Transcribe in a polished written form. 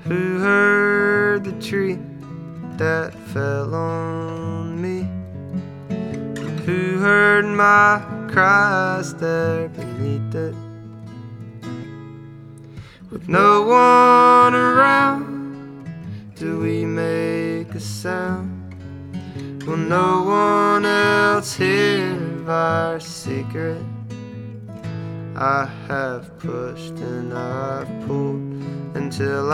Who heard the tree that fell on me? Who heard my cries there beneath it? With no one around, do we make a sound? Will no one else hear our secret? I have pushed and I've pulled until